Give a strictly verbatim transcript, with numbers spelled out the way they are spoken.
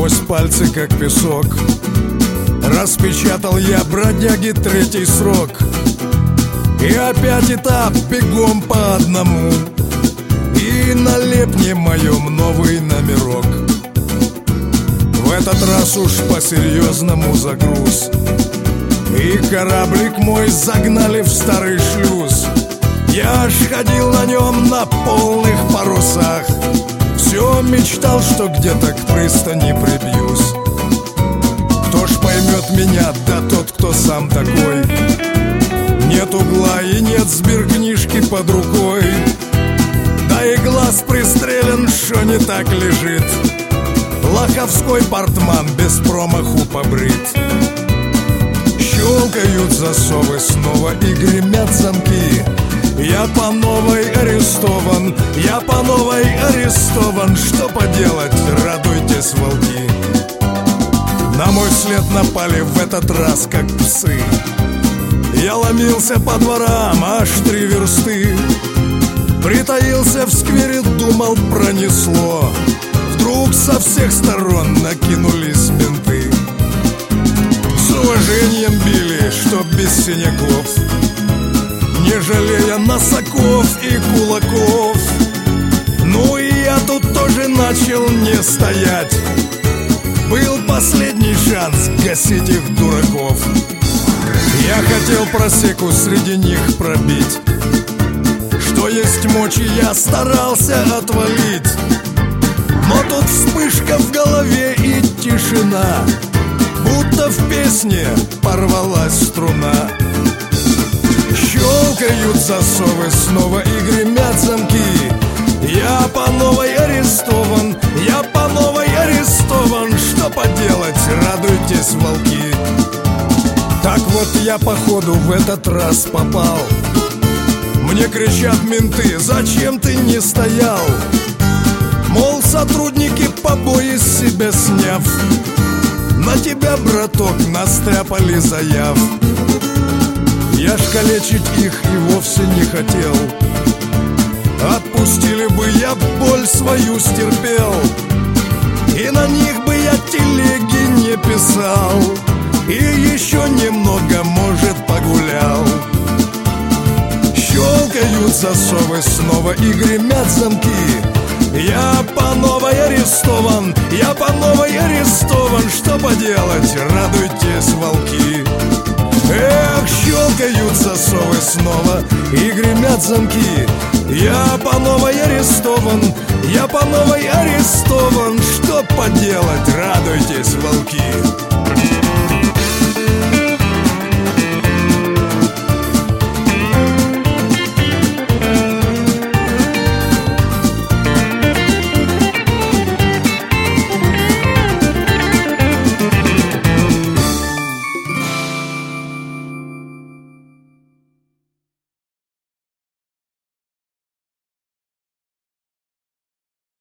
сквозь пальцы, как песок. Распечатал я, бродяги, третий срок. И опять этап, бегом по одному. И на лепне моем новый номерок. В этот раз уж по-серьезному загруз. И кораблик мой загнали в старый шлюз. Я ж ходил на нем на полных парусах. Все мечтал, что где-то к пристани прибьюсь. Кто ж поймет меня, да тот, кто сам такой. Нет угла и нет сберкнижки под рукой. Да и глаз пристрелен, шо не так лежит. Лоховской портман без промаху побрит. Щелкают засовы снова и гремят замки. Я по новой арестован, я по новой арестован. Что поделать, радуйтесь, волки. На мой след напали в этот раз, как псы. Я ломился по дворам аж три версты. Притаился в сквере, думал, пронесло. Вдруг со всех сторон накинулись менты. С уважением били, чтоб без синяков, не жалея носоков и кулаков. Ну и я тут тоже начал не стоять. Был последний шанс гасить их дураков. Я хотел просеку среди них пробить. Что есть мочи, я старался отвалить. Но тут вспышка в голове и тишина. Будто в песне порвалась струна. Щелкают засовы снова и гремят замки. Я по новой арестован, я по новой арестован. Что поделать, радуйтесь, волки. Так вот я походу в этот раз попал. Мне кричат менты: зачем ты не стоял? Мол, сотрудники побои с себя сняв, на тебя, браток, настряпали заяв. Я ж калечить их и вовсе не хотел. Отпустили бы, я боль свою стерпел. И на них бы я телеги не писал. И еще немного, может, погулял. Щелкают засовы снова и гремят замки. Я по новой арестован, я по новой арестован. Что поделать, радуйтесь, волки. Эх, щелкают засовы снова и гремят замки. Я по новой арестован, я по новой арестован. Что поделать, радуйтесь, волки.